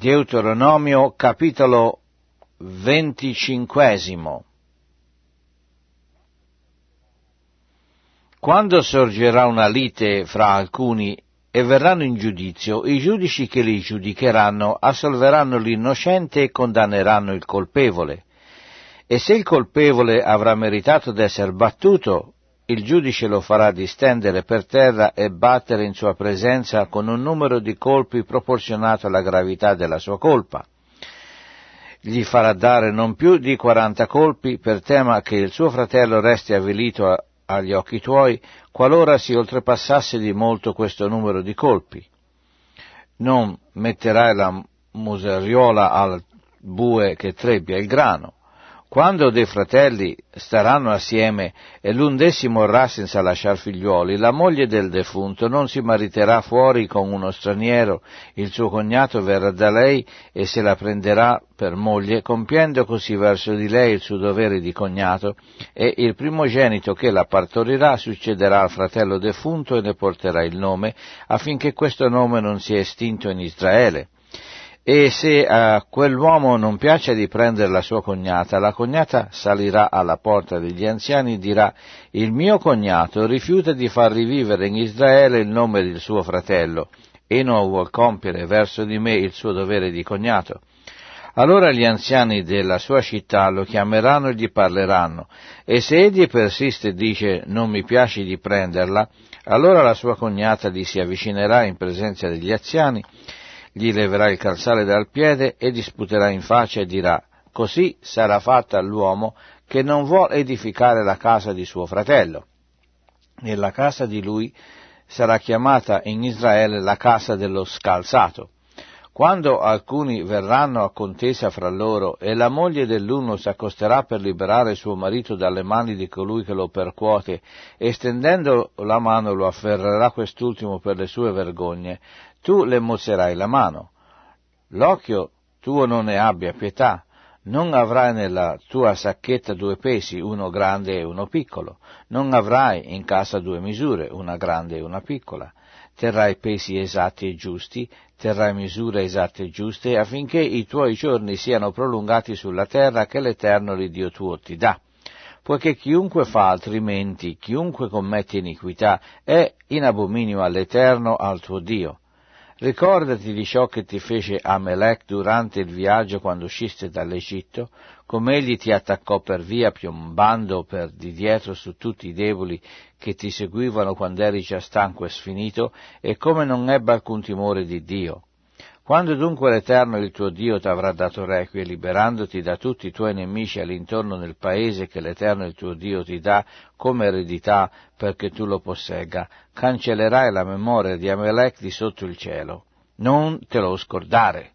Deuteronomio capitolo 25. Quando sorgerà una lite fra alcuni e verranno in giudizio, i giudici che li giudicheranno assolveranno l'innocente e condanneranno il colpevole. E se il colpevole avrà meritato d'essere battuto, il giudice lo farà distendere per terra e battere in sua presenza con un numero di colpi proporzionato alla gravità della sua colpa. Gli farà dare non più di 40 colpi per tema che il suo fratello resti avvilito agli occhi tuoi, qualora si oltrepassasse di molto questo numero di colpi. Non metterai la museriola al bue che trebbia il grano. Quando dei fratelli staranno assieme e l'un d'essi morrà senza lasciar figliuoli, la moglie del defunto non si mariterà fuori con uno straniero, il suo cognato verrà da lei e se la prenderà per moglie, compiendo così verso di lei il suo dovere di cognato, e il primogenito che la partorirà succederà al fratello defunto e ne porterà il nome, affinché questo nome non sia estinto in Israele. E se a quell'uomo non piace di prendere la sua cognata, la cognata salirà alla porta degli anziani e dirà: il mio cognato rifiuta di far rivivere in Israele il nome del suo fratello e non vuol compiere verso di me il suo dovere di cognato. Allora gli anziani della sua città lo chiameranno e gli parleranno, e se egli persiste e dice non mi piace di prenderla, allora la sua cognata gli si avvicinerà in presenza degli anziani, gli leverà il calzale dal piede e disputerà in faccia e dirà: così sarà fatta all'uomo che non vuol edificare la casa di suo fratello. E la casa di lui sarà chiamata in Israele la casa dello scalzato. Quando alcuni verranno a contesa fra loro e la moglie dell'uno s'accosterà per liberare suo marito dalle mani di colui che lo percuote e stendendo la mano lo afferrerà quest'ultimo per le sue vergogne, tu le mozzerai la mano. L'occhio tuo non ne abbia pietà, non avrai nella tua sacchetta 2 pesi, uno grande e uno piccolo, non avrai in casa 2 misure, una grande e una piccola. Terrai pesi esatti e giusti, terrai misure esatte e giuste, affinché i tuoi giorni siano prolungati sulla terra che l'Eterno l'Iddio tuo ti dà. Poiché chiunque fa altrimenti, chiunque commette iniquità, è in abominio all'Eterno, al tuo Dio. Ricordati di ciò che ti fece Amalek durante il viaggio quando usciste dall'Egitto, come egli ti attaccò per via piombando per di dietro su tutti i deboli che ti seguivano quando eri già stanco e sfinito, e come non ebbe alcun timore di Dio. Quando dunque l'Eterno il tuo Dio t'avrà dato requie, liberandoti da tutti i tuoi nemici all'intorno nel paese che l'Eterno il tuo Dio ti dà come eredità perché tu lo possegga, cancellerai la memoria di Amalek di sotto il cielo. Non te lo scordare.